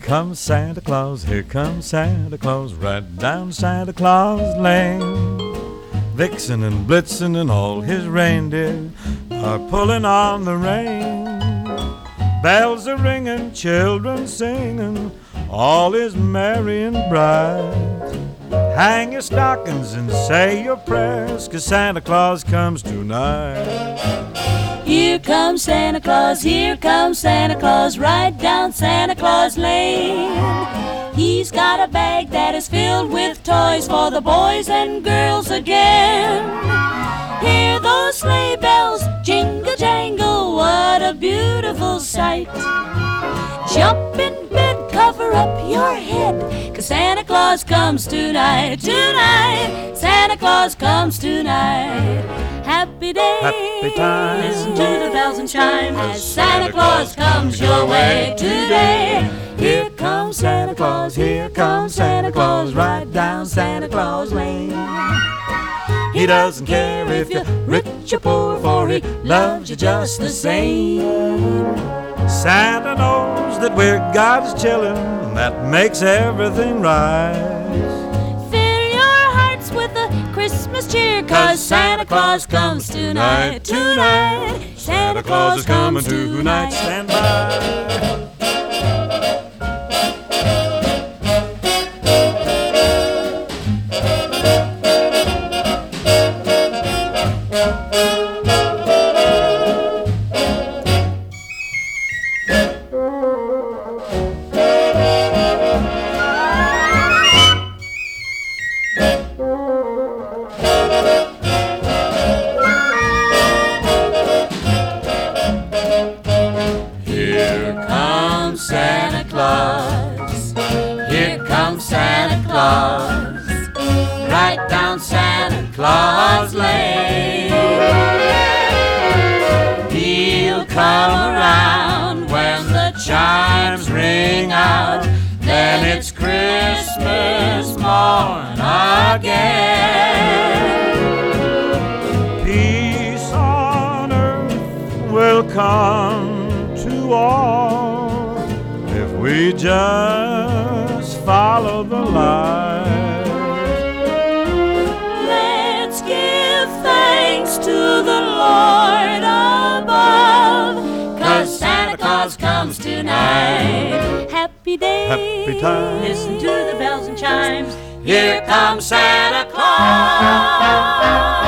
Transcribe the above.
comes Santa Claus, here comes Santa Claus, right down Santa Claus Lane. Vixen and Blitzen and all his reindeer are pulling on the rein. Bells are ringing, children singing, all is merry and bright. Hang your stockings and say your prayers, 'cause Santa Claus comes tonight. Here comes Santa Claus, here comes Santa Claus, right down Santa Claus Lane. He's got a bag that is filled with toys for the boys and girls again. Hear those sleigh bells jingle jangle, what a beautiful sight. Jump in bed, cover up your head, 'cause Santa Claus comes tonight. Tonight, Santa Claus comes tonight. Happy day, happy time. Listen to the bells and chimes as Santa Claus comes your way today. Here comes Santa Claus, here comes Santa Claus, right down Santa Claus Lane. He doesn't care if you're rich or poor, for he loves you just the same. Santa knows that we're God's children, and that makes everything right. Fill your hearts with a Christmas cheer, 'cause Santa Claus comes tonight. Tonight, Santa Claus is coming tonight. Stand by. Here comes Santa Claus, here comes Santa Claus, right down Santa Claus Lane. He'll come around when the chimes ring out, then it's Christmas morn again. Peace on earth will come to all if we just follow the light. Let's give thanks to the Lord above, 'cause Santa Claus comes tonight. Happy day, Happy time. Listen to the bells and chimes. Here comes Santa Claus.